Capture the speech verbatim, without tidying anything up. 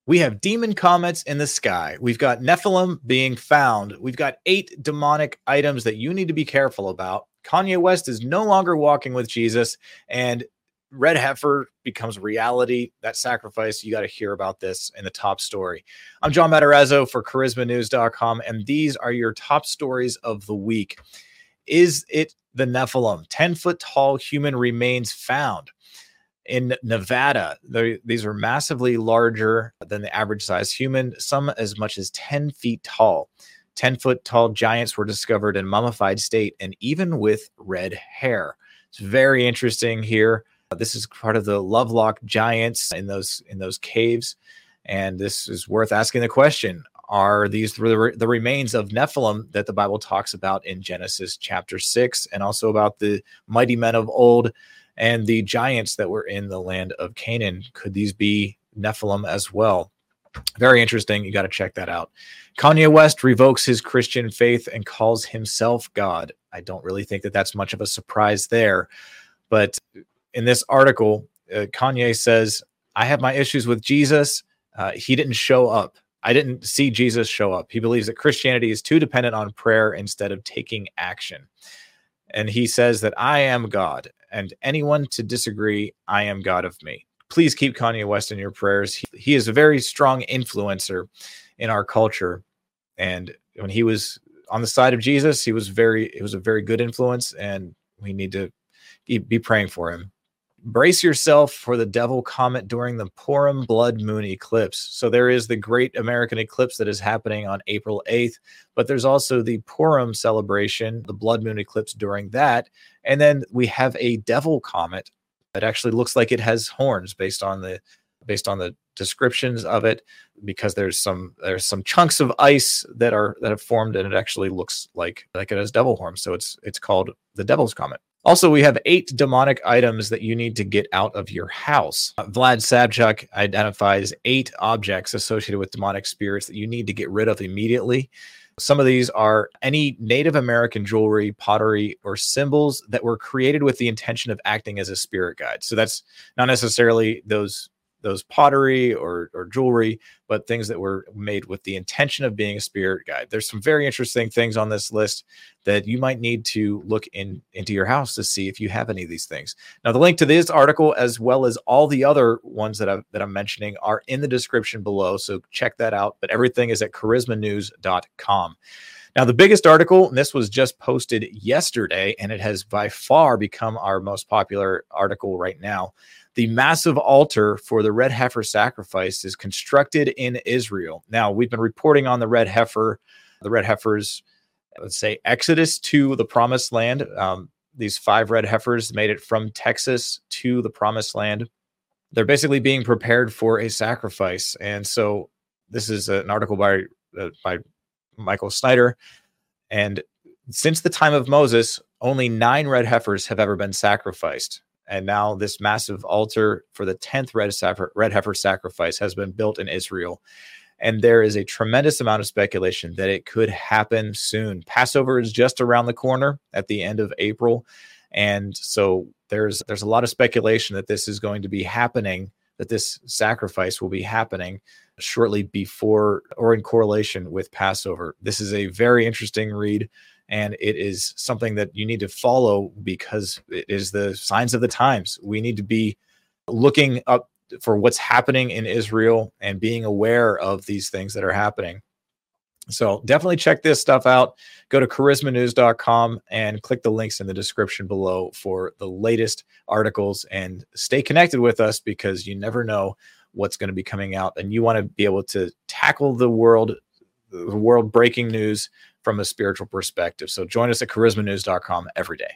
We have demon comets in the sky. We've got Nephilim being found. We've got eight demonic items that you need to be careful about. Kanye West is no longer walking with Jesus, and red heifer becomes reality. That sacrifice, you got to hear about this in the top story. I'm John Matarazzo for charisma news dot com, and these are your top stories of the week. Is it the Nephilim? ten foot tall human remains found in Nevada. These are massively larger than the average size human, some as much as ten feet tall. ten foot tall giants were discovered in mummified state and even with red hair. It's very interesting here. This is part of the Lovelock giants in those in those caves. And this is worth asking the question, are these the, the remains of Nephilim that the Bible talks about in Genesis chapter six, and also about the mighty men of old and the giants that were in the land of Canaan? Could these be Nephilim as well? Very interesting. You got to check that out. Kanye West revokes his Christian faith and calls himself God. I don't really think that that's much of a surprise there. But in this article, uh, Kanye says, I have my issues with Jesus. Uh, he didn't show up. I didn't see Jesus show up. He believes that Christianity is too dependent on prayer instead of taking action. And he says that I am God, and anyone to disagree, I am God of me. Please keep Kanye West in your prayers. He, he is a very strong influencer in our culture. And when he was on the side of Jesus, he was very, it was a very good influence, and we need to be praying for him. Brace yourself for the devil comet during the Purim blood moon eclipse. So there is the great American eclipse that is happening on April eighth, but there's also the Purim celebration, the blood moon eclipse during that. And then we have a devil comet that actually looks like it has horns based on the based on the descriptions of it, because there's some there's some chunks of ice that are that have formed, and it actually looks like like it has devil horns. So it's it's called the Devil's Comet. Also, we have eight demonic items that you need to get out of your house. Uh, Vlad Savchuk identifies eight objects associated with demonic spirits that you need to get rid of immediately. Some of these are any Native American jewelry, pottery, or symbols that were created with the intention of acting as a spirit guide. So that's not necessarily those those pottery or, or jewelry, but things that were made with the intention of being a spirit guide. There's some very interesting things on this list that you might need to look in into your house to see if you have any of these things. Now, the link to this article, as well as all the other ones that, I've, that I'm mentioning, are in the description below. So check that out. But everything is at charisma news dot com. Now, the biggest article, and this was just posted yesterday, and it has by far become our most popular article right now. The massive altar for the red heifer sacrifice is constructed in Israel. Now, we've been reporting on the red heifer, the red heifers, let's say, exodus to the promised land. Um, these five red heifers made it from Texas to the promised land. They're basically being prepared for a sacrifice. And so this is an article by, uh, by Michael Snyder. And since the time of Moses, only nine red heifers have ever been sacrificed. And now this massive altar for the tenth red, red heifer sacrifice has been built in Israel. And there is a tremendous amount of speculation that it could happen soon. Passover is just around the corner at the end of April. And so there's there's a lot of speculation that this is going to be happening, that this sacrifice will be happening shortly before or in correlation with Passover. This is a very interesting read. And it is something that you need to follow because it is the signs of the times. We need to be looking up for what's happening in Israel and being aware of these things that are happening. So definitely check this stuff out. Go to charisma news dot com and click the links in the description below for the latest articles, and stay connected with us because you never know what's going to be coming out. And you want to be able to tackle the world, the world breaking news from a spiritual perspective. So join us at charisma news dot com every day.